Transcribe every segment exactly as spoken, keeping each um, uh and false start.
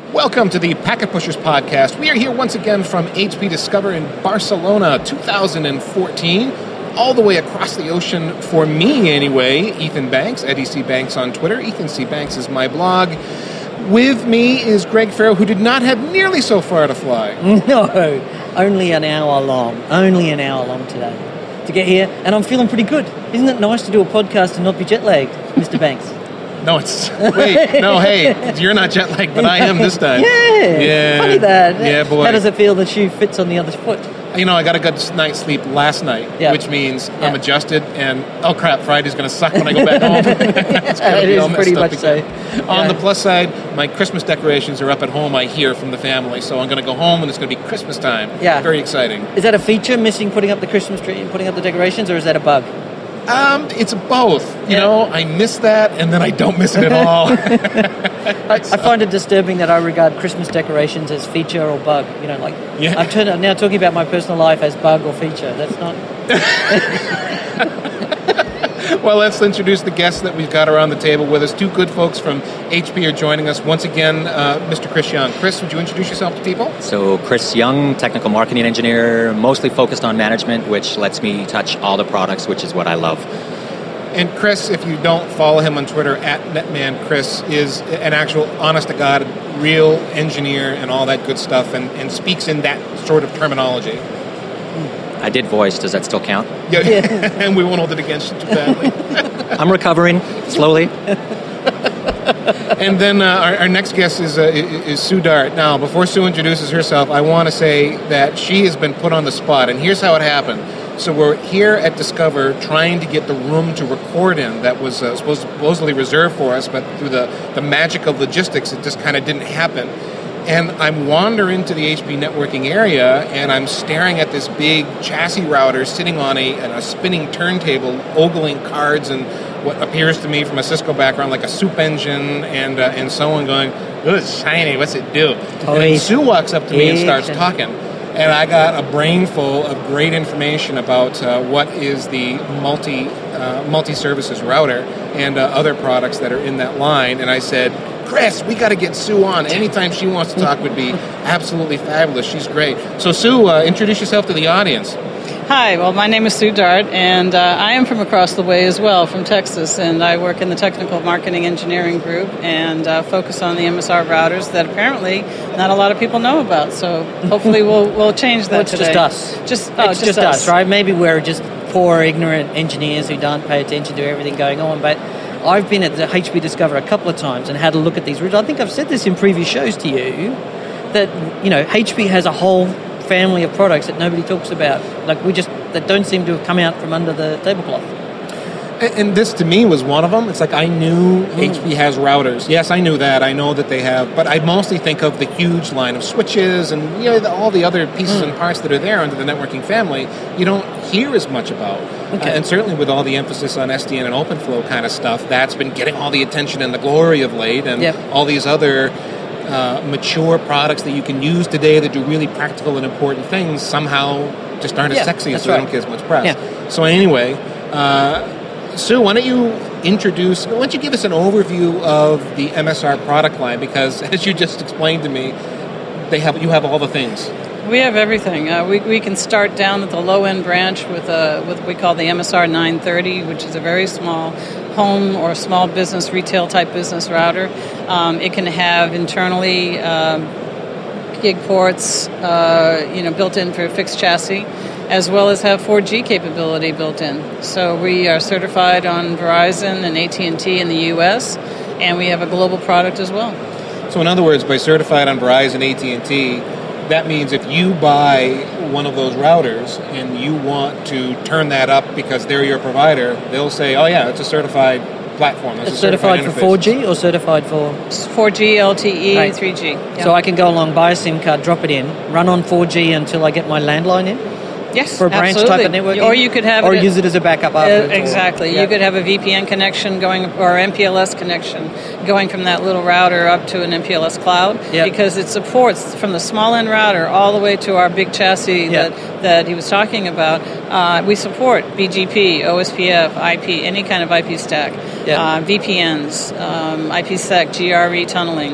Welcome to the Packet Pushers podcast. We are here once again from H P Discover in Barcelona, two thousand fourteen, all the way across the ocean for me anyway. Ethan Banks, at E C Banks on Twitter. Ethan C. Banks is my blog. With me is Greg Farrell, who did not have nearly so far to fly. No, only an hour long. Only an hour long today to get here, and I'm feeling pretty good. Isn't it nice to do a podcast and not be jet lagged, Mister Banks? No, it's... Wait, no, hey, you're not jet lagged, but I am this time. Yeah, yeah. Funny that. Yeah, boy. How does it feel the shoe fits on the other foot? You know, I got a good night's sleep last night, yeah. which means yeah. I'm adjusted, and oh crap, Friday's going to suck when I go back home. It's gonna it be is all pretty much so. Yeah. On the plus side, my Christmas decorations are up at home, I hear from the family, so I'm going to go home and it's going to be Christmas time. Yeah. Very exciting. Is that a feature, missing putting up the Christmas tree and putting up the decorations, or is that a bug? Um, it's both. You yeah. know, I miss that, and then I don't miss it at all. I, I find it disturbing that I regard Christmas decorations as feature or bug. You know, like yeah. I'm turned, now talking about my personal life as bug or feature. That's not. Well, let's introduce the guests that we've got around the table with us. Two good folks from H P are joining us once again. Uh, Mister Chris Young. Chris, would you introduce yourself to people? So, Chris Young, technical marketing engineer, mostly focused on management, which lets me touch all the products, which is what I love. And Chris, if you don't follow him on Twitter, at Netman Chris, is an actual, honest-to-God, real engineer and all that good stuff, and, and speaks in that sort of terminology. I did voice. Does that still count? Yeah, yeah. And we won't hold it against you too badly. I'm recovering, slowly. And then uh, our, our next guest is, uh, is Sue Dart. Now, before Sue introduces herself, I want to say that she has been put on the spot, and here's how it happened. So we're here at Discover trying to get the room to record in that was uh, supposed supposedly reserved for us, but through the, the magic of logistics, it just kind of didn't happen. And I'm wandering to the H P networking area, and I'm staring at this big chassis router sitting on a, a spinning turntable, ogling cards and what appears to me from a Cisco background like a soup engine, and uh, and so on, going, oh, it's shiny, what's it do? Oh, and Sue walks up to me and starts talking. And I got a brain full of great information about uh, what is the multi uh, multi-services router and uh, other products that are in that line. And I said, Chris, we got to get Sue on. Anytime she wants to talk would be absolutely fabulous. She's great. So, Sue, uh, introduce yourself to the audience. Hi, well, my name is Sue Dart, and uh, I am from across the way as well, from Texas, and I work in the Technical Marketing Engineering Group and uh, focus on the M S R routers that apparently not a lot of people know about, so hopefully we'll we'll change that well, it's today. just us. Just, oh, it's just, just us. us, right? Maybe we're just poor, ignorant engineers who don't pay attention to everything going on, but I've been at the H P Discover a couple of times and had a look at these routers. I think I've said this in previous shows to you, that, you know, H P has a whole family of products that nobody talks about, like we just that don't seem to have come out from under the tablecloth. And, and this to me was one of them. It's like I knew mm. H P has routers. Yes, I knew that. I know that they have, but I mostly think of the huge line of switches and, you know, the, all the other pieces mm. and parts that are there under the networking family. You don't hear as much about. Okay. Uh, and certainly with all the emphasis on S D N and OpenFlow kind of stuff, that's been getting all the attention and the glory of late, and yep. all these other Uh, mature products that you can use today that do really practical and important things somehow just aren't yeah, as sexy, so right. they don't get as much press. Yeah. So anyway, uh, Sue, why don't you introduce, why don't you give us an overview of the M S R product line, because as you just explained to me, they have you have all the things. We have everything. Uh, we we can start down at the low-end branch with a with what we call the M S R nine thirty, which is a very small home or small business, retail type business router. Um, it can have internally um, gig ports, uh, you know, built in for a fixed chassis, as well as have four G capability built in. So we are certified on Verizon and A T and T in the U S, and we have a global product as well. So in other words, by certified on Verizon, A T and T, that means if you buy one of those routers and you want to turn that up because they're your provider, they'll say, oh yeah, it's a certified platform. It's, it's a certified, certified for four G or certified for? four G, L T E, right. three G. Yep. So I can go along, buy a SIM card, drop it in, run on four G until I get my landline in? Yes, for a branch absolutely. type of networking? Or you could have or it... Or use it as a backup afterwards. Uh, exactly. Or, yeah. You could have a V P N connection going, or M P L S connection going from that little router up to an M P L S cloud, yep. because it supports from the small end router all the way to our big chassis yep. that, that he was talking about. Uh, we support B G P, O S P F, I P, any kind of I P stack, yep. uh, V P Ns, um, IPsec, G R E tunneling.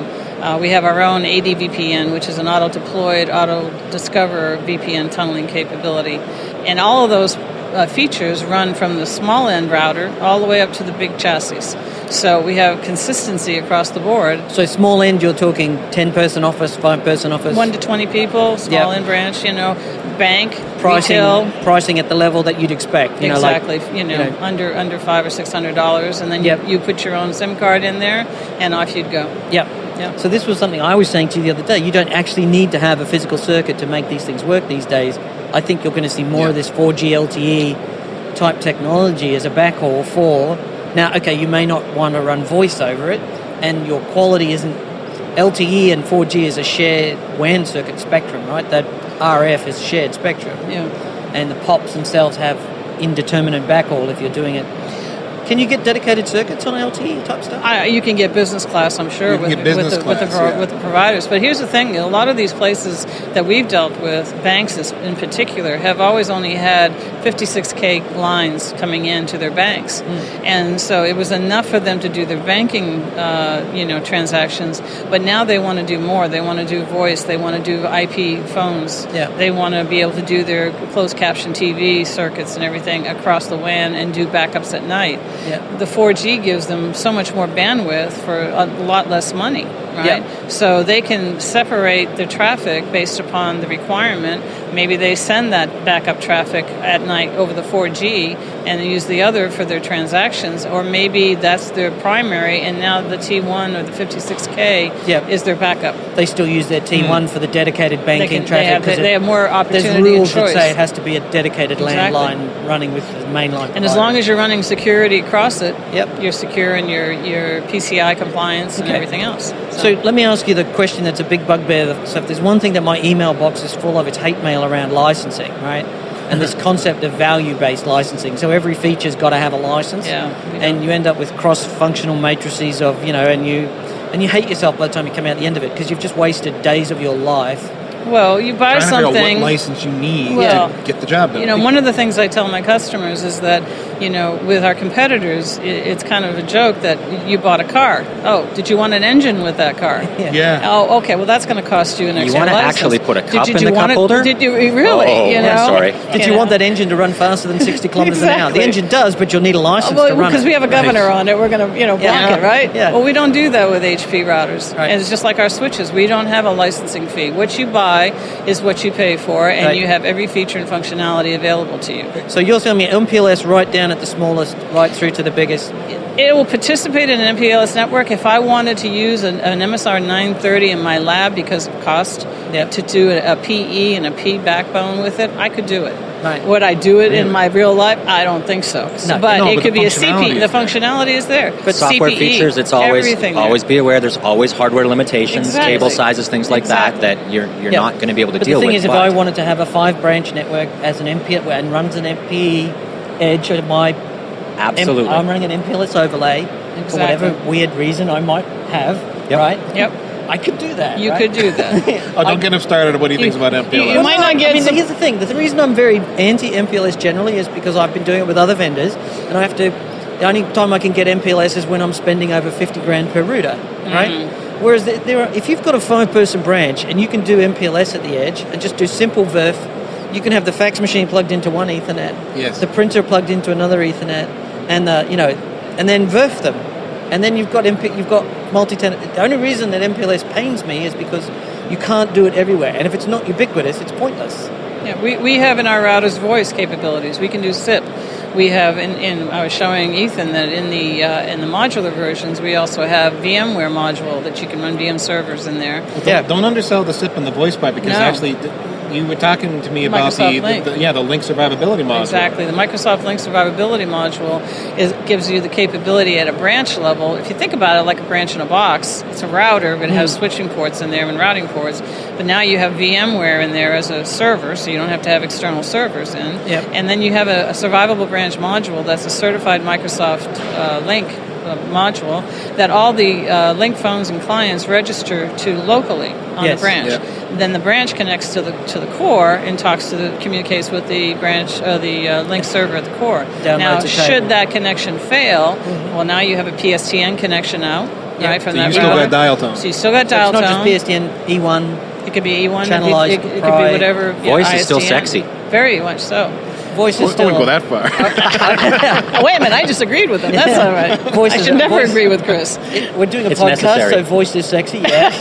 Uh, we have our own A D V P N, which is an auto-deployed, auto-discover V P N tunneling capability. And all of those uh, features run from the small end router all the way up to the big chassis. So we have consistency across the board. So small end, you're talking ten-person office, five-person office? One to twenty people, small Yep. end branch, you know, bank, pricing, retail. pricing at the level that you'd expect. You Exactly, know, like, you, know, you know. under under five or six hundred dollars, and then Yep. you, you put your own SIM card in there, and off you'd go. Yep. Yep. So this was something I was saying to you the other day. You don't actually need to have a physical circuit to make these things work these days. I think you're going to see more Yeah. of this four G L T E type technology as a backhaul for... Now, okay, you may not want to run voice over it, and your quality isn't... L T E and four G is a shared W A N circuit spectrum, right? That R F is shared spectrum. Yeah. And the pops themselves have indeterminate backhaul if you're doing it. Can you get dedicated circuits on L T E type stuff? I, you can get business class, I'm sure, You can with, get business with, the, with, the, class, pro- yeah. with the providers. But here's the thing: a lot of these places that we've dealt with, banks is- in particular, have always only had fifty-six K lines coming into their banks, and so it was enough for them to do their banking, uh, you know, transactions. But now they want to do more. They want to do voice. They want to do I P phones. Yeah. They want to be able to do their closed caption T V circuits and everything across the W A N and do backups at night. Yeah. The four G gives them so much more bandwidth for a lot less money, right? Yeah. So they can separate the traffic based upon the requirement. Maybe they send that backup traffic at night over the four G and use the other for their transactions, or maybe that's their primary and now the T one or the fifty-six K Yeah. is their backup. They still use their T one for the dedicated They, banking can, they, traffic. have, 'cause they, it- they have more opportunity There's rules and that choice. say it has to be a dedicated Exactly. landline running with the mainline. And as long as you're running security across it, Yep. you're secure in your, your P C I compliance and Okay. everything else. So let me ask you the question that's a big bugbear. So if there's one thing that my email box is full of, it's hate mail around licensing, right? And this concept of value-based licensing. So every feature's got to have a license. Yeah, we And you end up with cross-functional matrices of, you know, and you and you hate yourself by the time you come out the end of it because you've just wasted days of your life. Well, you buy Trying to figure out something. what license you need Well, to get the job done. You know, one of the things I tell my customers is that, you know, with our competitors, i- it's kind of a joke that you bought a car. Oh, did you want an engine with that car? yeah. Oh, okay. Well, that's going to cost you an You extra wanna license. actually put a Did cup you- in did the you cup want it- holder? Did you really? Oh, you know? sorry. Did you, want that engine to run faster than sixty kilometers an hour? The Exactly. engine does, but you'll need a license Well, to run because it. we have a governor on it, we're going to, you know, block Yeah. it, right? Yeah. Well, we don't do that with H P routers. Right. And it's just like our switches. We don't have a licensing fee. What you buy is what you pay for, and Right. you have every feature and functionality available to you. So you're telling me M P L S right down at the smallest, right through to the biggest. It will participate in an M P L S network. If I wanted to use an, an M S R nine thirty in my lab because of cost, Yep. to do a, a P E and a P backbone with it, I could do it. Right. Would I do it in my real life? I don't think so. No, but no, it but could the be a C P. functionality The is there. functionality is there. But software C P E, features, it's always everything there. always be aware. There's always hardware limitations, Exactly. cable sizes, things like Exactly. that that you're you're Yeah. not going to be able to But deal the thing with. is, if but I wanted to have a five-branch network as an M P L and runs an M P edge at my, absolutely, I'm running an M P L S overlay for Exactly. whatever weird reason I might have, Yep. right? Yep. I could do that. You right? could do that. Oh, don't get him started on what he thinks about M P L S. you might not get I mean, some- here's the thing. The reason I'm very anti-M P L S generally is because I've been doing it with other vendors, and I have to. The only time I can get M P L S is when I'm spending over fifty grand per router, right? Mm-hmm. Whereas there, there are, if you've got a five-person branch and you can do M P L S at the edge and just do simple V E R F, you can have the fax machine plugged into one Ethernet, Yes. the printer plugged into another Ethernet, and the you know, and then V E R F them. And then you've got M P, you've got multi-tenant. The only reason that M P L S pains me is because you can't do it everywhere. And if it's not ubiquitous, it's pointless. Yeah, we, we have in our routers voice capabilities. We can do S I P. We have in, in I was showing Ethan that in the uh, in the modular versions we also have VMware module that you can run V M servers in there. Don't, Yeah. don't undersell the S I P and the voice pipe because No. actually th- you were talking to me about the, Microsoft Link. the, the yeah the link survivability module. Exactly. The Microsoft Link Survivability module is gives you the capability at a branch level. If you think about it like a branch in a box, it's a router, but it has switching ports in there and routing ports. But now you have VMware in there as a server, so you don't have to have external servers in. Yep. And then you have a, a survivable branch module that's a certified Microsoft uh, Link uh, module that all the uh, Link phones and clients register to locally on Yes. the branch. Yep. Then the branch connects to the to the core and talks to the communicates with the branch uh, the uh, Link server at the core. Downloads now, a should cable. that connection fail, well, now you have a P S T N connection out, Yeah. right, from So that you still router. got dial tone. So you still got So dial it's not tone. just P S T N E one. It could be E one. Channelized It, it, it could be Pride. whatever. Voice yeah, is still I S D N. sexy. Very much so. Voice I is still. wouldn't go that far. Oh, wait a minute, I just agreed with him. That's all right. Voice I is- should never voice- agree with Chris. We're doing a It's podcast, necessary. so voice is sexy. Yes.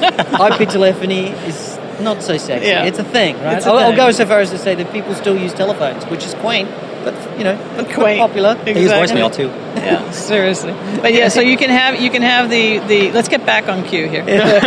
I P telephony is not so sexy. Yeah. It's a thing, right? It's a I'll, I'll thing. go so far as to say that people still use telephones, which is quaint, but you know, but Quaint. popular. They use Exactly. voicemail too. Yeah, seriously. But yeah, so you can have you can have the, the let's get back on cue here.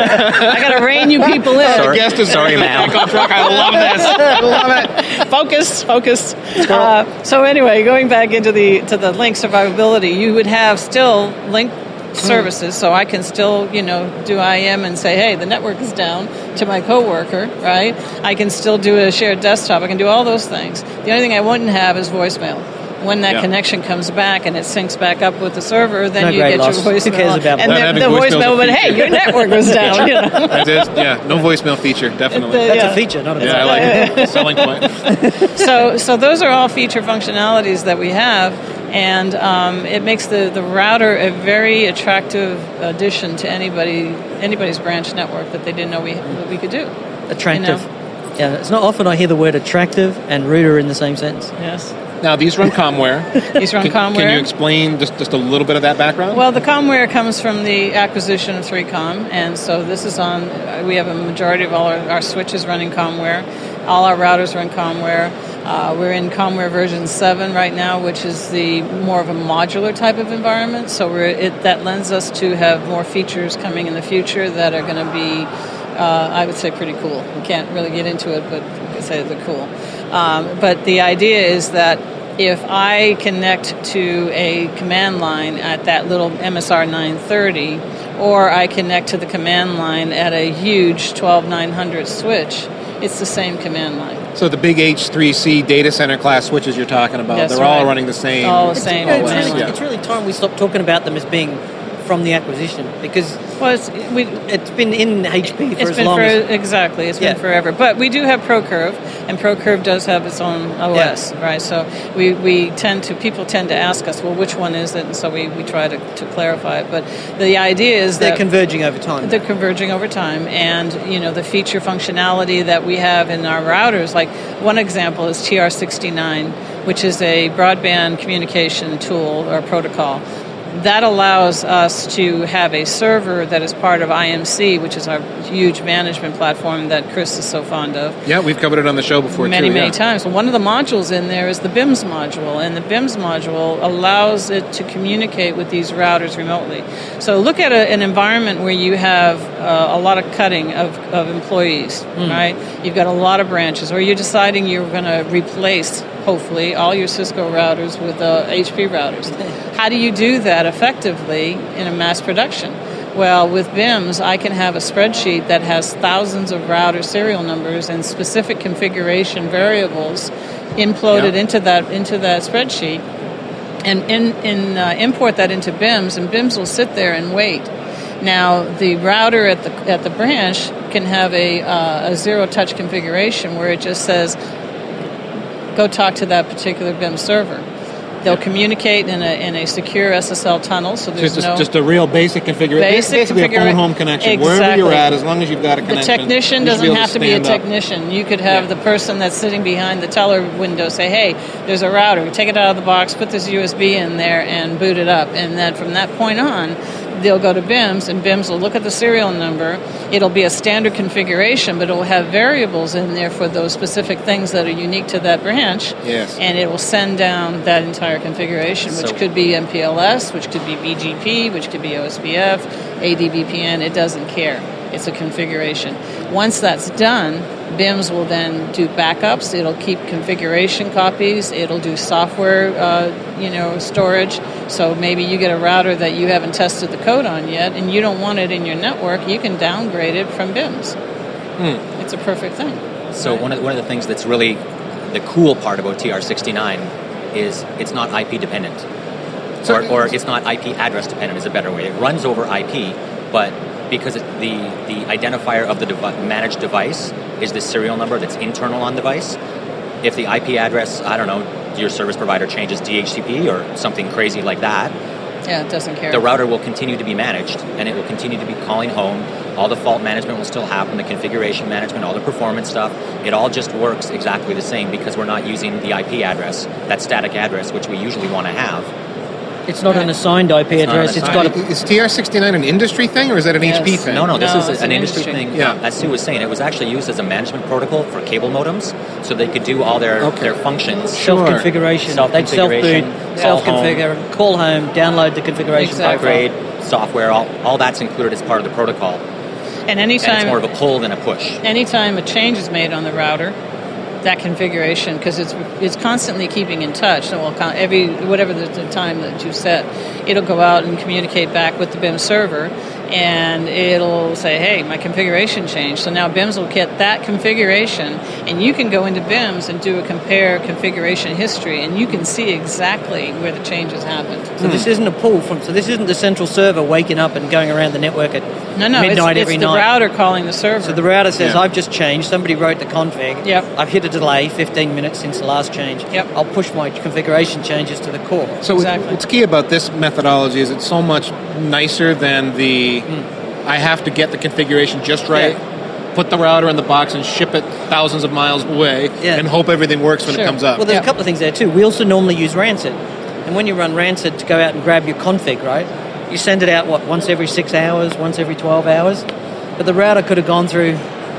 I got to rein you people in. Sorry, guest is sorry, ma'am. back on track. I love this. I love it. Focus, focus. Uh, so anyway, going back into the to the link survivability, you would have still link services, so I can still, you know, do I M and say, hey, the network is down to my coworker, right? I can still do a shared desktop. I can do all those things. The only thing I wouldn't have is voicemail. When that Yeah. connection comes back and it syncs back up with the server, then No you great get loss. your Who voicemail. cares about and Not then having the voicemail's a voicemail, but feature. hey, your network was down. You know? That is, yeah, no voicemail feature, definitely. The- That's yeah. a feature, not a Yeah, I like it. Selling point. so so those are all feature functionalities that we have, and um, it makes the, the router a very attractive addition to anybody anybody's branch network that they didn't know we that we could do. attractive. You Yeah, it's not often I hear the word attractive and router in the same sentence. Yes, Now, these run Comware. these run Can, Comware. can you explain just, just a little bit of that background? Well, the Comware comes from the acquisition of three com, and so this is on. We have a majority of all our, our switches running Comware. All our routers run Comware. Uh, we're in Comware version seven right now, which is the more of a modular type of environment. So we're, it, that lends us to have more features coming in the future that are going to be, uh, I would say, pretty cool. We can't really get into it, but we can say they're cool. Um, but the idea is that if I connect to a command line at that little M S R nine thirty, or I connect to the command line at a huge twelve nine hundred switch, it's the same command line. So the big H three C data center class switches you're talking about, That's they're all right. running the same. All the It's, same. you know, it's, command really, line. it's really time we stop talking about them as being from the acquisition, because Well, it's, we, it's been in H P for It's as been long for as... exactly. It's Yeah. been forever. But we do have ProCurve, and ProCurve does have its own O S, right? So we, we tend to people tend to ask us, well, which one is it? And so we, we try to, to clarify it. But the idea is They're that converging over time. they're converging over time, and you know the feature functionality that we have in our routers. Like one example is T R sixty-nine, which is a broadband communication tool or protocol. That allows us to have a server that is part of I M C, which is our huge management platform that Chris is so fond of. Yeah, we've covered it on the show before Many, too. many yeah. times. Well, one of the modules in there is the B I M S module, and the B I M S module allows it to communicate with these routers remotely. So look at a, an environment where you have uh, a lot of cutting of, of employees, Hmm. right? You've got a lot of branches, or you're deciding you're going to replace, hopefully, all your Cisco routers with uh, H P routers. How do you do that effectively in a mass production? Well, with B I M S, I can have a spreadsheet that has thousands of router serial numbers and specific configuration variables imploded Yeah. into that into that spreadsheet, and in, in uh, import that into B I M S, and B I M S will sit there and wait. Now, the router at the at the branch can have a uh, a zero touch configuration where it just says, "Go talk to that particular B I M S server." They'll communicate in a in a secure S S L tunnel, so there's Just, no just a real basic configuration. Basic Basically a configura- phone home connection. Wherever you're Exactly. at, as long as you've got a The connection. technician you should doesn't able have to be a stand up. technician. You could have Yeah. the person that's sitting behind the teller window say, hey, there's a router. Take it out of the box, put this U S B in there, and boot it up. And then from that point on, they'll go to B I M S, and B I M S will look at the serial number. It'll be a standard configuration, but it will have variables in there for those specific things that are unique to that branch. Yes. And it will send down that entire configuration, which So- could be M P L S, which could be B G P, which could be O S P F, A D V P N. It doesn't care. It's a configuration. Once that's done, B I M S will then do backups. It'll keep configuration copies. It'll do software, uh, you know, storage. So maybe you get a router that you haven't tested the code on yet, and you don't want it in your network. You can downgrade it from B I M S. Hmm. It's a perfect thing. So one of, one of the things that's really the cool part about T R sixty-nine is it's not I P dependent. So- or, or it's not I P address dependent is a better way. It runs over I P, but because it, the, the identifier of the devi- managed device is the serial number that's internal on device, if the I P address, I don't know, your service provider changes D H C P or something crazy like that, Yeah, it doesn't care. The router will continue to be managed, and it will continue to be calling home. All the fault management will still happen, the configuration management, all the performance stuff. It all just works exactly the same because we're not using the I P address, that static address, which we usually want to have. It's not an assigned I P It's not an address. It's got assigned- a Is T R sixty-nine an industry thing, or is that an Yes. H P thing? No, no, this No, is it's an an industry, industry. thing. Yeah. As Sue was saying, it was actually used as a management protocol for cable modems, so they could do all their, Okay. their functions. Sure. self-configuration. They'd Self-configuration, self-boot, call self-configure, call home, download the configuration Exactly. profile. Upgrade, software, all, all that's included as part of the protocol. And And it's anytime more of a pull than a push. anytime a change is made on the router, that configuration, because it's it's constantly keeping in touch. So, well, con- every whatever the, the time that you set, it'll go out and communicate back with the B I M server, and it'll say, "Hey, my configuration changed." So now B I Ms will get that configuration, and you can go into B I Ms and do a compare configuration history, and you can see exactly where the changes happened. So this isn't a pull from. So this isn't the central server waking up and going around the network at No, no, midnight it's, every it's the night. router calling the server. So the router says, Yeah. "I've just changed. Somebody wrote the config. Yep. I've hit a delay, fifteen minutes since the last change. Yep. I'll push my configuration changes to the core." So Exactly. what's key about this methodology is it's so much nicer than the I have to get the configuration just right, put the router in the box and ship it thousands of miles away Yeah. and hope everything works when Sure. it comes up. Well, there's Yeah. a couple of things there too. We also normally use Rancid, and when you run Rancid to go out and grab your config, right? You send it out what once every six hours, once every twelve hours, but the router could have gone through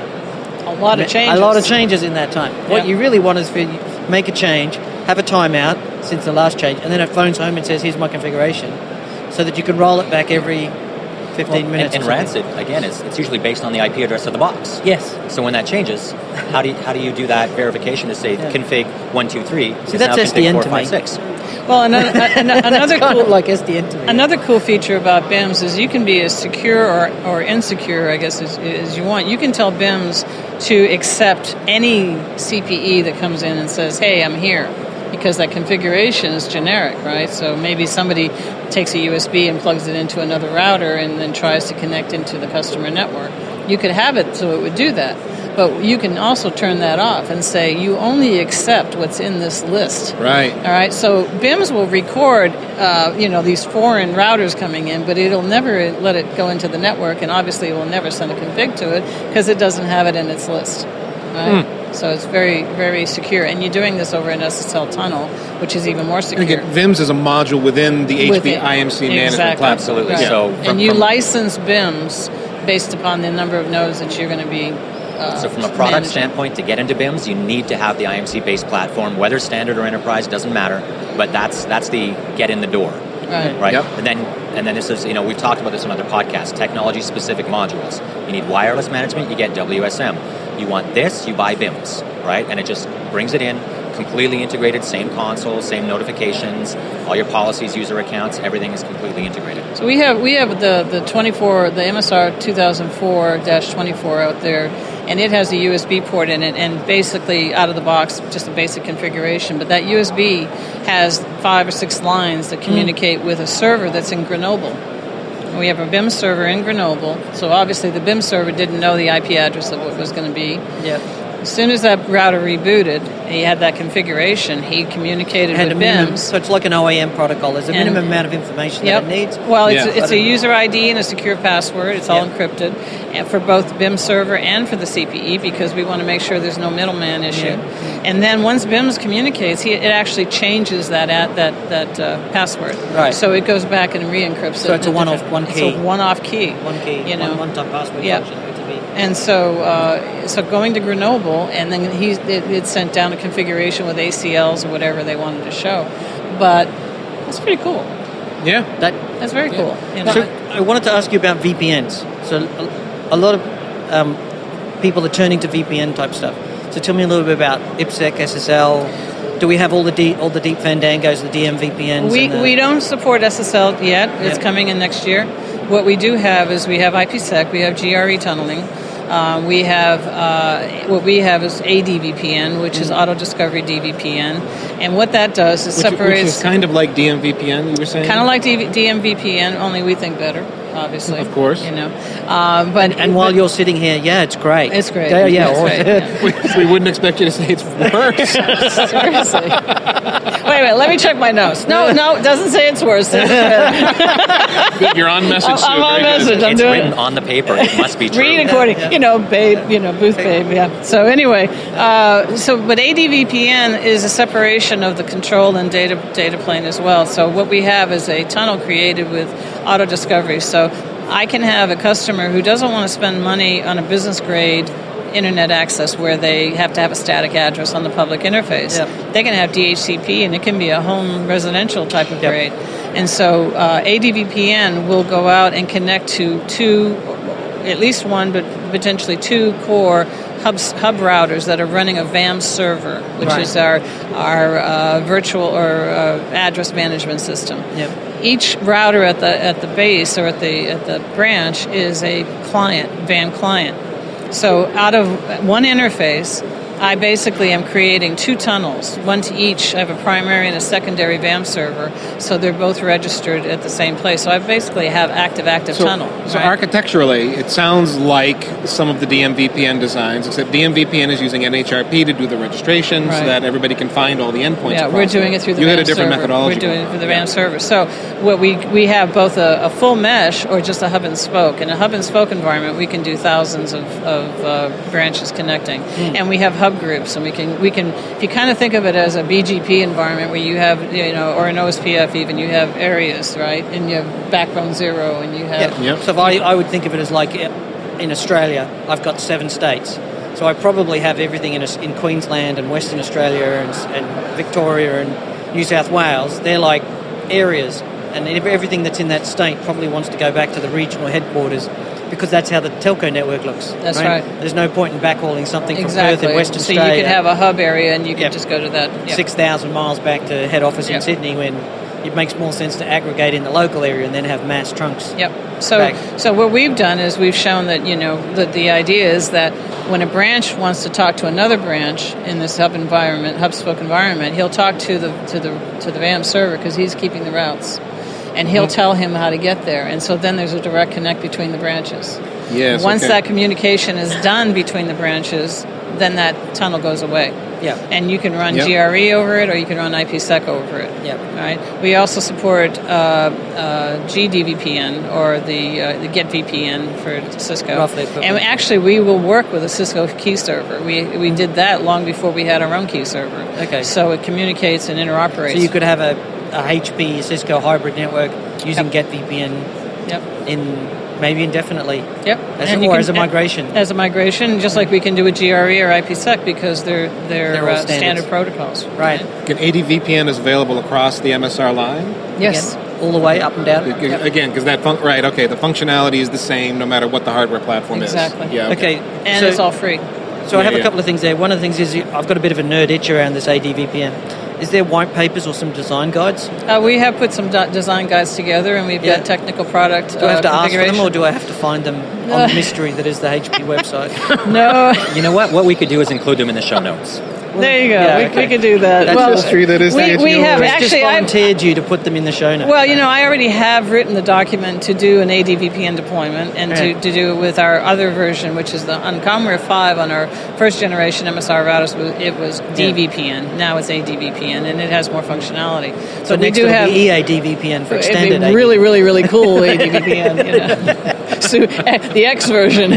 a lot of changes. a lot of changes in that time. What Yeah. you really want is for you make a change, have a timeout since the last change, and then it phones home and says, "Here's my configuration," so that you can roll it back every fifteen Well, minutes. And, and or something. Rancid, again, is it's usually based on the I P address of the box. Yes. So when that changes, how do you, how do you do that verification to say Yeah. config one two three? See, that's S D N to me. Well, another, an- another It's kind cool of like S D N to me. Another cool feature about B I Ms is you can be as secure or, or insecure, I guess, as, as you want. You can tell B I Ms to accept any C P E that comes in and says, "Hey, I'm here," because that configuration is generic, right? So maybe somebody takes a U S B and plugs it into another router and then tries to connect into the customer network. You could have it so it would do that. But you can also turn that off and say, you only accept what's in this list. Right. All right, so B I Ms will record, uh, you know, these foreign routers coming in, but it'll never let it go into the network, and obviously it will never send a config to it because it doesn't have it in its list. Right? So it's very, very secure, and you're doing this over an S S L tunnel, which is even more And secure. again, V I Ms is a module within the H P Within- I M C management Exactly. platform. Absolutely. Right. So from- and you from- license B I Ms based upon the number of nodes that you're going to be. Uh, So from a product managing. standpoint, to get into B I Ms, you need to have the I M C-based platform, whether standard or enterprise, doesn't matter. But that's that's the get in the door, Right. right? Yep. And then and then this is, you know, we've talked about this on other podcasts, technology-specific modules. You need wireless management, you get W S M. You want this, you buy B I Ms, right? And it just brings it in, completely integrated, same console, same notifications, all your policies, user accounts, everything is completely integrated. So we have we have the the twenty-four the M S R two thousand four dash twenty-four out there, and it has a U S B port in it, and basically out of the box just a basic configuration. But that U S B has five or six lines that communicate with a server that's in Grenoble. And we have a B I M server in Grenoble, so obviously the B I M server didn't know the I P address of what was going to be. Yeah. As soon as that router rebooted, and he had that configuration, he communicated Had a with B I minimum, Ms. so it's like an O A M protocol. There's a And- minimum amount of information Yep. that it needs. Well, it's, Yeah. it's a user I D and a secure password. It's all Yep. encrypted, and for both B I M server and for the C P E, because we want to make sure there's no middleman issue. Yeah. And then once B I M S communicates, he, it actually changes that at, that that uh, password. Right. So it goes back and re-encrypts So it. it's a in one-off- different- one key. It's a one-off key. One key, You know. one, one-time password Yeah. function. O T P. And so, uh, so going to Grenoble, and then he's it, it sent down a configuration with A C Ls or whatever they wanted to show. But it's pretty cool. Yeah. That That's very cool. You know? So I wanted to ask you about V P Ns. So a, a lot of um, people are turning to V P N type stuff. So tell me a little bit about IPsec, S S L. Do we have all the deep, all the deep Fandangos, the D M V P Ns? We, and the, we don't support S S L yet. It's Yep. coming in next year. What we do have is we have IPsec, we have G R E tunneling, uh, we have uh, what we have is A D V P N, which is Auto Discovery D V P N, and what that does is Which, which separates is kind of like D M V P N, you were saying? kind of like D M V P N, only we think better, obviously. Of course. you know. Uh, but And while you're sitting here, yeah, it's great. It's great. Yeah, yeah. It's or- great, yeah. we, we wouldn't expect you to say it's worse. seriously. Well, wait a minute. Let me check my notes. No, no, it doesn't say it's worse. Good, you're on message. I'm, Sue. I'm on Very good. message. I'm It's doing written on the paper. It must be true. read according, you know, babe, you know, booth babe, yeah. So anyway, uh, so but A D V P N is a separation of the control and data data plane as well. So what we have is a tunnel created with auto discovery. So I can have a customer who doesn't want to spend money on a business grade internet access where they have to have a static address on the public interface. Yep. They can have D H C P, and it can be a home residential type of Yep. grade. And so uh, A D V P N will go out and connect to two, at least one, but potentially two core hubs, hub routers that are running a V A M server, which Right. is our our uh, virtual or uh, address management system. Yep. Each router at the at the base or at the at the branch is a client, V A M client. So out of one interface, I basically am creating two tunnels, one to each. I have a primary and a secondary V A M server, so they're both registered at the same place. So I basically have active, active So, tunnel. so right? architecturally, it sounds like some of the D M V P N designs, except D M V P N is using N H R P to do the registration so Right. that everybody can find all the endpoints. Yeah, across we're doing it through the You V had A a M different server. methodology. We're doing it for the V A M Yeah. server. So what we we have both a, a full mesh or just a hub and spoke. In a hub and spoke environment, we can do thousands of, of uh, branches connecting, Hmm. and we have hub groups, and we can we can if you kind of think of it as a B G P environment where you have you know or an O S P F even, you have areas, right, and you have backbone zero, and you have Yeah. Yep. So if I, I would think of it as like in Australia, I've got seven states. So I probably have everything in, in Queensland and Western Australia and, and Victoria and New South Wales. They're like areas. And everything that's in that state probably wants to go back to the regional headquarters because that's how the telco network looks. That's right. There's no point in backhauling something exactly. from Perth in Western so Australia. you could have a hub area, and you could Yep. just go to that. Yeah. six thousand miles back to head office Yep. in Sydney when it makes more sense to aggregate in the local area and then have mass trunks. Yep. So, back. so what we've done is we've shown that you know that the idea is that when a branch wants to talk to another branch in this hub environment, hub spoke environment, he'll talk to the to the to the V A M server because he's keeping the routes, and he'll Mm-hmm. tell him how to get there. And so then there's a direct connect between the branches. Yes, Once okay. that communication is done between the branches, then that tunnel goes away. Yeah. And you can run Yep. G R E over it, or you can run I P sec over it. Yep. Right. We also support uh, uh, G D V P N or the uh, the Get V P N for Cisco. Roughly equivalent. And actually, we will work with a Cisco key server. We we did that long before we had our own key server. Okay. So it communicates and interoperates. So you could have a, a H P Cisco hybrid network using Yep. GetVPN Yep. in maybe indefinitely. Yep. As And a, you or can- as a migration. As a migration, just like we can do with G R E or I P sec because they're they're, They're all uh, standards. standard protocols. Right. Can A D V P N is available across the M S R line? Yes. Again, all the way up and down. Again, Again, because that fun- right, okay, the functionality is the same no matter what the hardware platform Exactly. is. Yeah. Okay. And so, it's all free. so I have Yeah, a yeah. couple of things there. One of the things is I've got a bit of a nerd itch around this A D V P N. Is there white papers or some design guides? Uh, we have put some do- design guides together, and we've Yeah. got technical product. Do I have to uh, ask for them configuration. or do I have to find them on the mystery that is the H P website? No. You know what? What we could do is include them in the show notes. There you go. Yeah, we, okay. we could do that. That's well, the mystery that is the we, H P we have website. Chris just actually. I've, volunteered you to put them in the show notes. well, you know, I already have written the document to do an A D V P N deployment and Right. to, to do it with our other version, which is the on CommWare five on our first generation M S R routers. It was D V P N. Now it's A D V P N, and it has more functionality. so we next do it'll have. be E A D V P N for It'd extended be A D V P N. really, really, really cool A D V P N. You know, so, eh, the X version.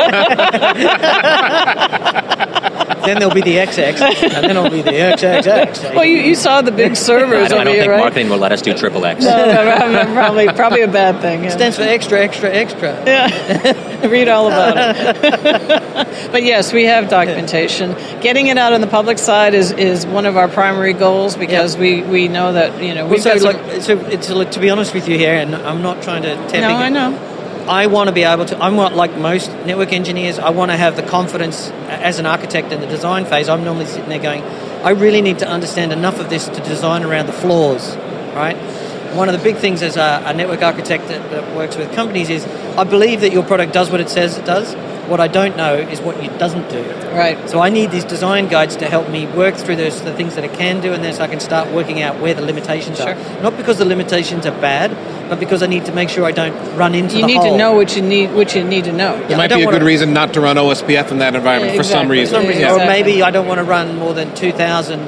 Then there'll be the X X, and then it'll be the X X X. Well, you, you saw the big I servers don't, I over don't here, think right? marketing will let us do triple X. No, no, no, probably, probably a bad thing. Yeah. Stands for extra, extra, extra. Yeah, read all about it. But yes, we have documentation. Getting it out on the public side is, is one of our primary goals because Yeah. we, we know that you know Well, we've so, got some, like, so it's like, to be honest with you here, and I'm not trying to tap no, in- I know. I want to be able to, I'm not like most network engineers, I want to have the confidence as an architect in the design phase. I'm normally sitting there going, I really need to understand enough of this to design around the flaws, right? One of the big things as a, a network architect that, that works with companies is I believe that your product does what it says it does. What I don't know is what it doesn't do. Right. So I need these design guides to help me work through those the things that it can do, and then so I can start working out where the limitations Sure. are. Not because the limitations are bad, but because I need to make sure I don't run into You the need hole. to know what you need. What you need to know. There Yeah, I might don't be a wanna- good reason not to run O S P F in that environment Yeah, for some exactly. reason. For some reason, Yeah. or Exactly. maybe I don't want to run more than two thousand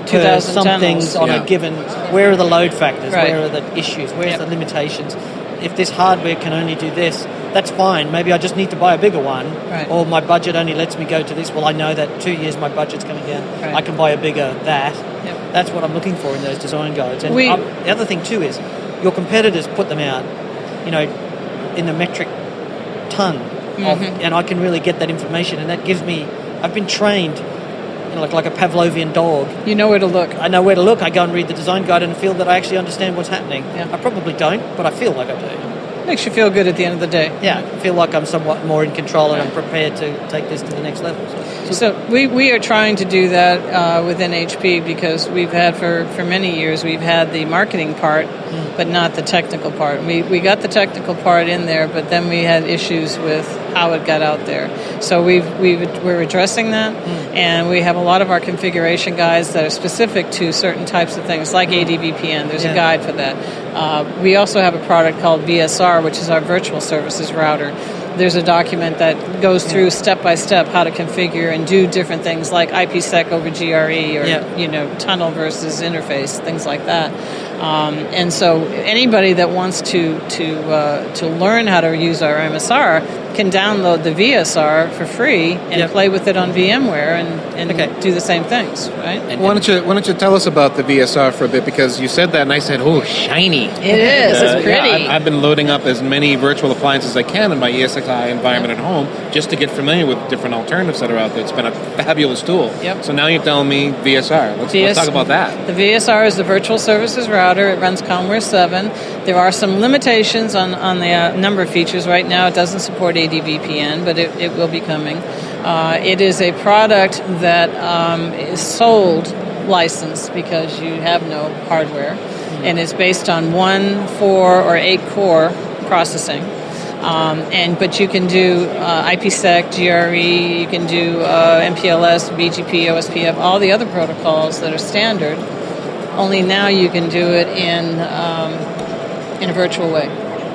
per ten some things on Yeah. a given. Where are the load factors? Right. Where are the issues? Where's Yep. the limitations? If this hardware can only do this, that's fine. Maybe I just need to buy a bigger one, Right. or my budget only lets me go to this. Well, I know that two years my budget's coming down. Right. I can buy a bigger that. Yep. That's what I'm looking for in those design guides. And We- um, the other thing too is your competitors put them out, you know, in the metric ton, of, Mhm. and I can really get that information, and that gives me. I've been trained, you know, like like a Pavlovian dog. You know where to look. I know where to look. I go and read the design guide and feel that I actually understand what's happening. Yeah. I probably don't, but I feel like I do. Makes you feel good at the end of the day. Yeah, I feel like I'm somewhat more in control and I'm prepared to take this to the next level. So, So we, we are trying to do that uh, within H P because we've had for, for many years we've had the marketing part, but not the technical part. We we got the technical part in there, but then we had issues with how it got out there. So we've we've we're addressing that, and we have a lot of our configuration guides that are specific to certain types of things, like A D V P N. There's Yeah. a guide for that. Uh, we also have a product called V S R, which is our virtual services router. There's a document that goes through step by step how to configure and do different things like IPsec over G R E or Yeah. you know tunnel versus interface, things like that. Um, and so anybody that wants to to uh, to learn how to use our M S R can download the V S R for free and Yep. play with it on VMware and, and Okay. do the same things, right? And- Why don't you Why don't you tell us about the V S R for a bit, because you said that and I said, oh, shiny. It is. Uh, It's yeah, pretty. I've, I've been loading up as many virtual appliances as I can in my E S X i environment at home just to get familiar with different alternatives that are out there. It's been a fabulous tool. Yep. So now you're telling me V S R. Let's, V S let's talk about that. The V S R is the virtual services router. It runs ComWare seven. There are some limitations on, on the uh, number of features. Right now it doesn't support A D V P N, but it, it will be coming. Uh, it is a product that um, is sold licensed because you have no hardware, and it's based on one, four, or eight core processing. Um, and but you can do uh, IPsec, G R E, you can do uh, M P L S, B G P, O S P F, all the other protocols that are standard. Only now you can do it in um, in a virtual way,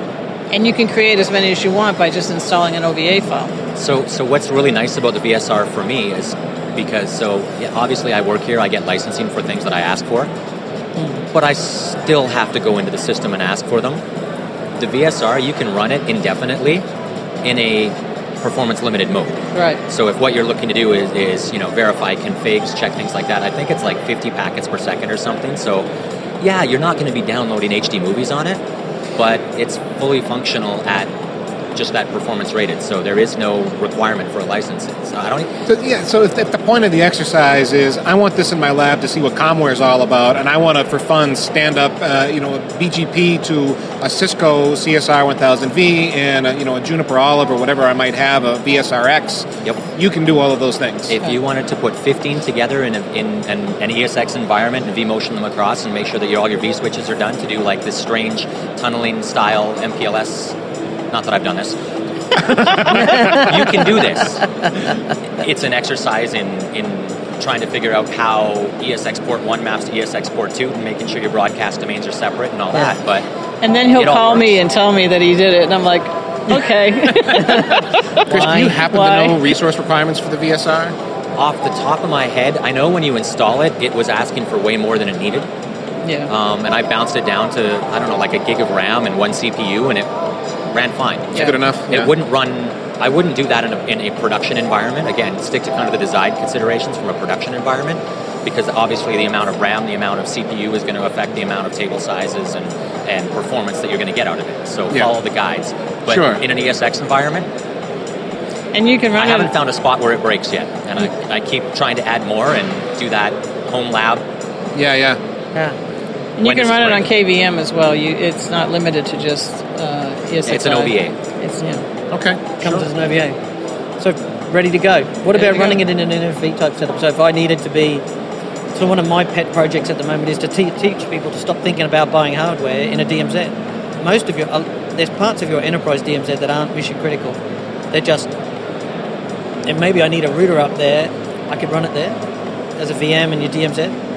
and you can create as many as you want by just installing an O V A file. So, so what's really nice about the V S R for me is because, so yeah, obviously I work here, I get licensing for things that I ask for, but I still have to go into the system and ask for them. The V S R, you can run it indefinitely in a performance limited mode. Right. So if what you're looking to do is, is you know, verify configs, check things like that, I think it's like fifty packets per second or something. So yeah, you're not going to be downloading H D movies on it, but it's fully functional at just that performance rated. So there is no requirement for a license. So I don't. So, yeah, so if, if the point of the exercise is I want this in my lab to see what ComWare is all about, and I want to, for fun, stand up, uh, you know, a B G P to a Cisco C S R one thousand V and a, you know, a Juniper Olive or whatever I might have, a V S R X. Yep. You can do all of those things. If you wanted to put fifteen together in, a, in an, an E S X environment and vMotion them across and make sure that your, all your V switches are done to do like this strange tunneling style M P L S, not that I've done this, you can do this. It's an exercise in, in trying to figure out how E S X port one maps to E S X port two and making sure your broadcast domains are separate and all Yeah. that. But And then he'll it all call me works. and tell me that he did it, and I'm like, okay. Chris, do you happen Why? to know resource requirements for the V S R? off the top of my head, I know when you install it, it was asking for way more than it needed. Yeah. Um, and I bounced it down to, I don't know, like a gig of RAM and one C P U, and it ran fine. It's Yeah. good enough. It yeah. wouldn't run, I wouldn't do that in a, in a production environment. Again, stick to kind of the design considerations from a production environment, because obviously the amount of RAM, the amount of C P U is going to affect the amount of table sizes and, and performance that you're going to get out of it. So Yeah. follow the guides. But Sure. in an E S X environment, And you can run I it. haven't found a spot where it breaks yet. And I, I keep trying to add more and do that home lab. Yeah, yeah. Yeah. And you when can it's run it on spring. K V M as well. You, it's not limited to just uh, E S X i. It's an O V A. It's, yeah. Okay. Comes sure. as an O V A. So ready to go. What Ready about to running go. it in an N F V type setup? So if I needed to be, so one of my pet projects at the moment is to te- teach people to stop thinking about buying hardware in a D M Z. Most of your, uh, there's parts of your enterprise D M Z that aren't mission critical. They're just, and maybe I need a router up there. I could run it there as a V M in your D M Z.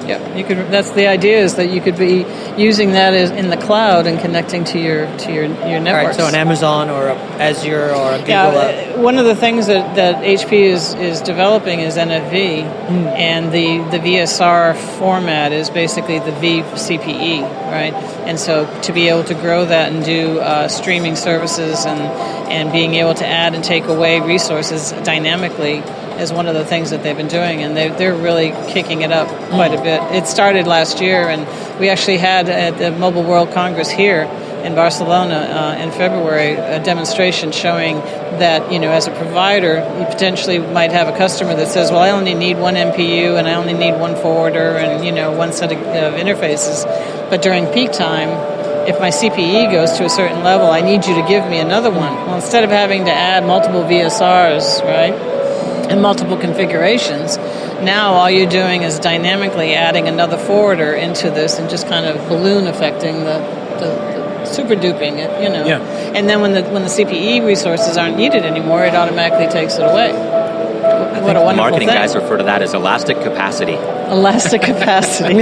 Yeah, you could. That's the idea, is that you could be using that as in the cloud and connecting to your to your your All right, networks. so an Amazon or a Azure or a Google. Yeah, uh, uh, one of the things that, that H P is, is developing is N F V, and the, the V S R format is basically the V C P E, right? And so to be able to grow that and do uh, streaming services and, and being able to add and take away resources dynamically is one of the things that they've been doing, and they, they're really kicking it up quite a bit. It started last year, and we actually had at the Mobile World Congress here in Barcelona uh, in February a demonstration showing that, you know, as a provider, you potentially might have a customer that says, well, I only need one M P U and I only need one forwarder and, you know, one set of, of interfaces. But during peak time, if my C P E goes to a certain level, I need you to give me another one. Well, instead of having to add multiple V S Rs, right, and multiple configurations, now all you're doing is dynamically adding another forwarder into this and just kind of balloon affecting the, the, the super duping it, you know. Yeah. And then when the when the C P E resources aren't needed anymore, it automatically takes it away. I What a think wonderful marketing thing. guys refer to that as elastic capacity. Elastic capacity.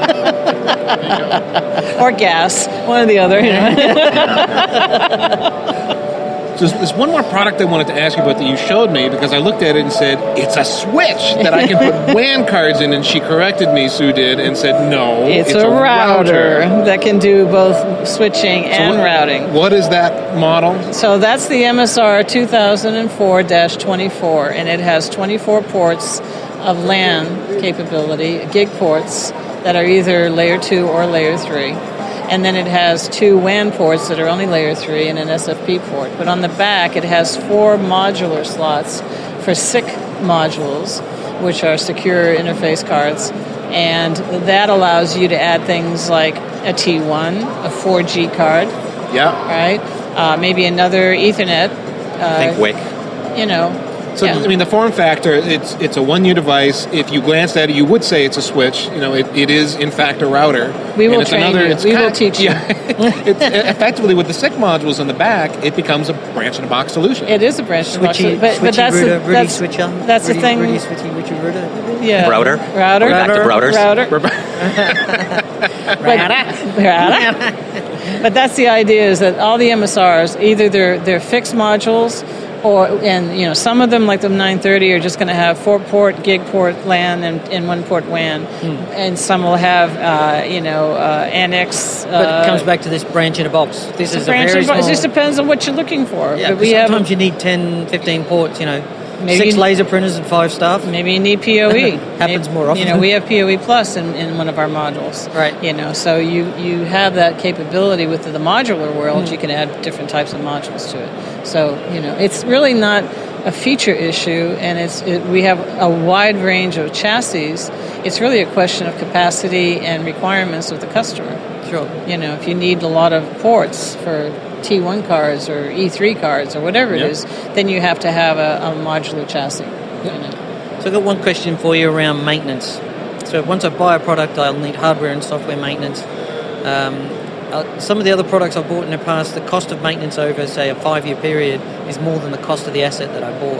Or gas, one or the other. You know? So there's, there's one more product I wanted to ask you about that you showed me, because I looked at it and said, it's a switch that I can put W A N cards in, and she corrected me, Sue did, and said, no, It's, a, router, that can do both switching So and what- routing. What is that model? So that's the M S R two thousand four dash twenty-four, and it has twenty-four ports of LAN capability, gig ports that are either layer two or layer three. And then it has two W A N ports that are only layer three and an S F P port. But on the back, it has four modular slots for S I C modules, which are secure interface cards. And that allows you to add things like a T one, a four G card, Yeah. right? Uh, maybe another Ethernet. Uh, Think W I C. You know. So, yeah. I mean, the form factor, it's it's a one U device. If you glanced at it, you would say it's a switch. You know, it, it is, in fact, a router. We will and it's train another, you. It's We kind will of- teach you. Yeah, it's, effectively, with the S I C modules on the back, it becomes a branch-in-a-box solution. It is a branch of Switchy, but, switchy but that's router, the, Rudy that's, switcher. that's the Rudy, thing. Rudy switchy, Rudy router. Yeah. Router? Router. We're back to routers. Router. But, but that's the idea, is that all the M S Rs, either they're they're fixed modules, or and you know some of them like the nine thirty are just going to have four port gig port LAN and, and one port W A N, Hmm. and some will have uh, you know uh, annex. But uh, it comes back to this branch in a box. This it's is a a branch very of- small... It just depends on what you're looking for. Yeah, But we we have sometimes you need ten, fifteen ports, you know. Maybe Six you- laser printers and five staff. Maybe you need P O E. Happens Maybe- more often. You know, we have P O E Plus in, in one of our modules. Right. You know, so you, you have that capability with the, the modular world. Mm. You can add different types of modules to it. So, you know, it's really not a feature issue, and it's it, we have a wide range of chassis. It's really a question of capacity and requirements of the customer. Sure. You know, if you need a lot of ports for T one cards or E three cards or whatever it Yep. is, then you have to have a, a modular chassis. You know. So I've got one question for you around maintenance. So once I buy a product, I'll need hardware and software maintenance. Um, uh, some of the other products I've bought in the past, the cost of maintenance over, say, a five-year period is more than the cost of the asset that I bought.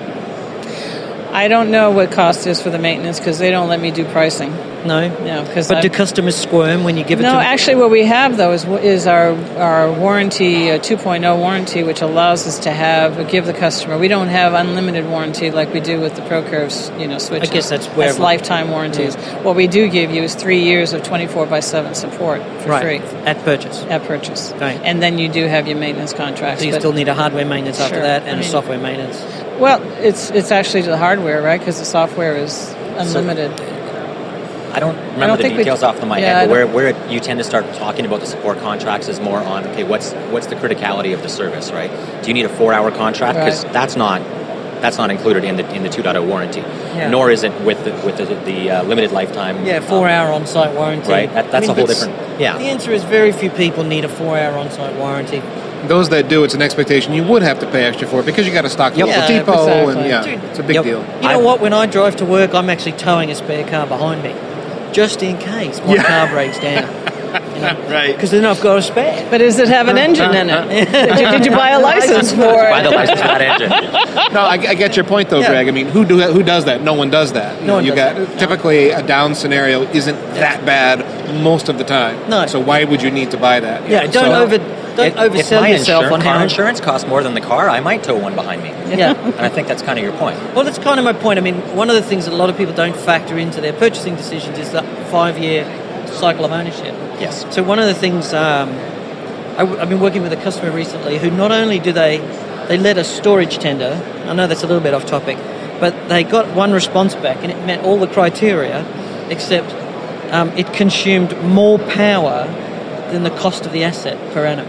I don't know what cost is for the maintenance because they don't let me do pricing. No? No, because But do customers squirm when you give it no, to them? actually, what we have though is is our our warranty, uh, two point oh warranty, which allows us to have give the customer. We don't have unlimited warranty like we do with the ProCurve, you know, switches. I guess that's where- that's lifetime warranties. What we do give you is three years of twenty-four by seven support for right. free At purchase. at purchase, Right. and then you do have your maintenance contracts. So you but- still need a hardware maintenance after Sure. that I and a mean- software maintenance. well, it's it's actually the hardware, right? Because the software is unlimited. I don't remember don't the think we- details off the top of my yeah, I head, but where, don't- where it, you tend to start talking about the support contracts is more on, okay, what's what's the criticality of the service, right? Do you need a four-hour contract? Because Right. that's not that's not included in the in the two point oh warranty, Yeah. nor is it with the with the, the uh, limited lifetime. Yeah, um, four-hour on-site warranty. Right, that, that's I mean, a whole but different. Yeah, The answer is very few people need a four-hour on-site warranty. Those that do, it's an expectation you would have to pay extra for because you got to stock Yep. local Yeah, depot, and exactly. yeah, Dude, it's a big Yep. deal. You know I've- what? When I drive to work, I'm actually towing a spare car behind me. just in case my Yeah. car breaks down. You know? Right. Because then I've got a spare. But does it have an engine in it? Did you, did you buy a license for Buy the it? license for that engine. No, I, I get your point though, Yeah. Greg. I mean, who do who does that? No one does that. You No know, one you does got typically a down scenario isn't that bad most of the time. No. So why would you need to buy that? You Yeah, know, don't so- over don't If- if oversell my yourself insur- on car how insurance costs more than the car, I might tow one behind me. Yeah. And I think that's kind of your point. Well, that's kind of my point. I mean, one of the things that a lot of people don't factor into their purchasing decisions is that five-year cycle of ownership. Yes. So one of the things um, I, have been working with a customer recently who not only do they they led a storage tender. I know that's a little bit off topic, but they got one response back and it met all the criteria, except um, it consumed more power than the cost of the asset per annum.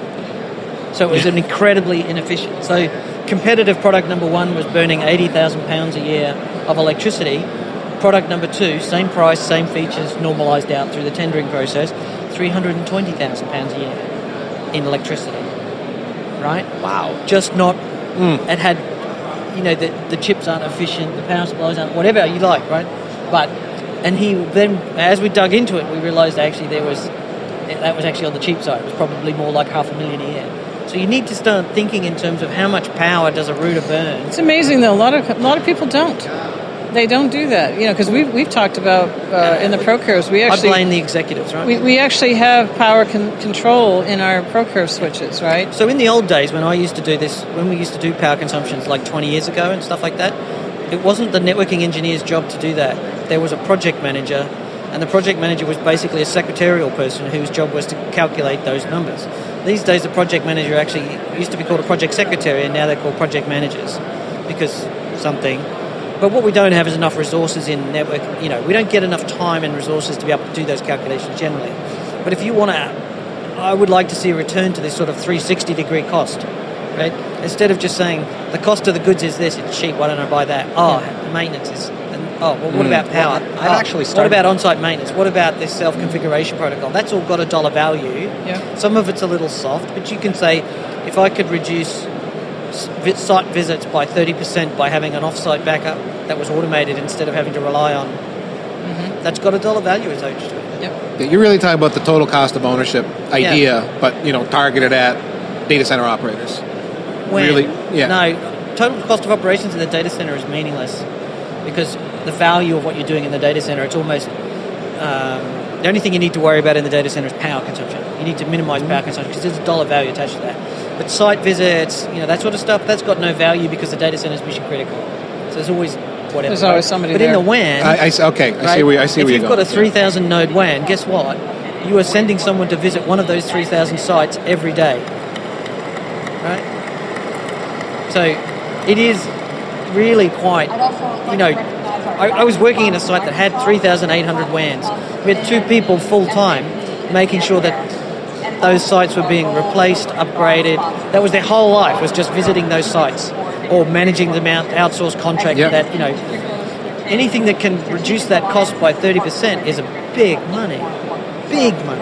So it was an incredibly inefficient. So competitive product number one was burning eighty thousand pounds a year of electricity. Product number two, same price, same features, normalised out through the tendering process, three hundred twenty thousand pounds a year in electricity. Right? Wow. Just not, it had, you know, the, the chips aren't efficient, the power supplies aren't, whatever you like, right? But, and he then, as we dug into it, we realised actually there was, that was actually on the cheap side. It was probably more like half a million a year. So you need to start thinking in terms of how much power does a router burn. It's amazing though. A lot of a lot of people don't. They don't do that. You know, because we've we've talked about uh, in the ProCurves. We I actually blame the executives, right? we, we actually have power con- control in our ProCurve switches, right? So in the old days, when I used to do this, when we used to do power consumptions like twenty years ago and stuff like that, it wasn't the networking engineer's job to do that. There was a project manager, and the project manager was basically a secretarial person whose job was to calculate those numbers. These days, the project manager actually used to be called a project secretary, and now they're called project managers because something. But what we don't have is enough resources in network. You know, we don't get enough time and resources to be able to do those calculations generally. But if you want to, I would like to see a return to this sort of three hundred sixty degree cost, right? Instead of just saying the cost of the goods is this, it's cheap. Why don't I buy that? Oh, the maintenance is. And, oh, well, what about power? Well, I've Oh, actually What started- about on-site maintenance? What about this self-configuration protocol? That's all got a dollar value. Yeah. Some of it's a little soft, but you can say, if I could reduce s- vi- site visits by thirty percent by having an off-site backup that was automated instead of having to rely on, that's got a dollar value attached to it. Yep. Yeah, you're really talking about the total cost of ownership idea, but you know, targeted at data center operators. When, Really? Yeah. No, total cost of operations in the data center is meaningless because the value of what you're doing in the data center, it's almost, um, the only thing you need to worry about in the data center is power consumption. You need to minimize power consumption because there's a dollar value attached to that. But site visits, you know, that sort of stuff, that's got no value because the data center is mission critical. So there's always whatever. There's always somebody But there. in the W A N, I, I s- okay, I right, see where I see if where you're you've going. got a three thousand node W A N, guess what? You are sending someone to visit one of those three thousand sites every day. Right? So it is really quite, you know, I, I was working in a site that had three thousand eight hundred W A Ns. We had two people full time making sure that those sites were being replaced, upgraded. That was their whole life, was just visiting those sites or managing them out, outsourced contract Yep. that, you know, anything that can reduce that cost by thirty percent is a big money. Big money.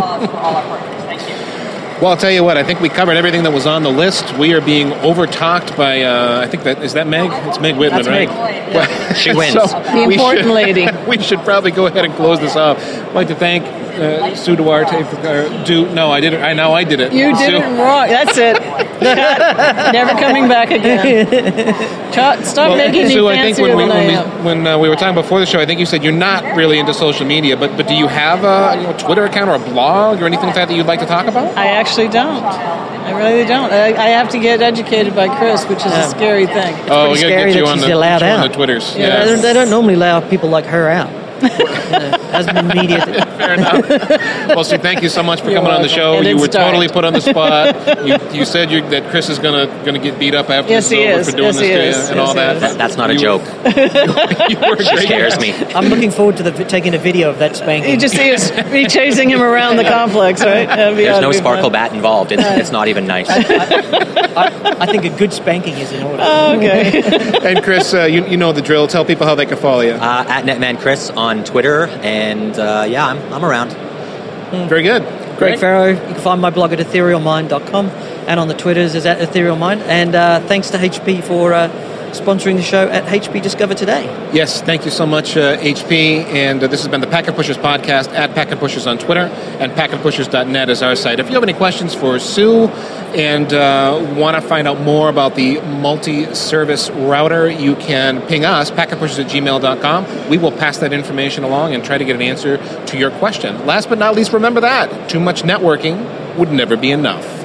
Well, I'll tell you what. I think we covered everything that was on the list. We are being over-talked by. Uh, I think that is that Meg. It's Meg Whitman, That's right? Meg. Well, She wins. so The we important should- lady. We should probably go ahead and close this off. I'd like to thank uh, Sue Duarte for uh, do. No, I did it. I know I did it. You did Sue. it wrong. That's it. Cut. Never coming back again. Cut. Stop Well, making me Sue, I think fancier when we than I when, we, am. when uh, we were talking before the show, I think you said you're not really into social media, but but do you have a you know, Twitter account or a blog or anything like that that you'd like to talk about? I actually don't. I really don't. I, I have to get educated by Chris, which is Yeah. a scary thing. Oh, pretty we gotta scary get you that on she's the, allowed get you on out. the Twitters. Yeah, Yeah, Yeah. they, don't, they don't normally allow people like her out. You know, as an immediate. Fair enough. Well, Sue, thank you so much for You're coming on the welcome. show. And You it's were totally dark. put on the spot. you, you said you, that Chris is gonna gonna get beat up after Yes, this he is over is. for doing Yes, this he to is. you and Yes, all he that. is. That- that's not a You- joke. you were She great. scares me. I'm looking forward to the, vi- taking a video of that spanking. You just see us be chasing him around the complex, right? That'd be- There's that'd no be sparkle fun. bat involved. It's, it's not even nice. I, I think a good spanking is in order. Oh, okay. And Chris, uh, you, you know the drill. Tell people how they can follow you. Uh, at Netman Chris on Twitter, and uh, yeah, I'm, I'm around. Very good. Greg Great. Farrow. You can find my blog at ethereal mind dot com and on the Twitters is at ethereal mind. And uh, thanks to H P for uh, sponsoring the show at H P Discover today. Yes, thank you so much, uh, H P. And uh, this has been the Packet Pushers podcast at Packet Pushers on Twitter, and packet pushers dot net is our site. If you have any questions for Sue and uh, want to find out more about the multi-service router, you can ping us, packet pushers at gmail dot com. We will pass that information along and try to get an answer to your question. Last but not least, remember that too much networking would never be enough.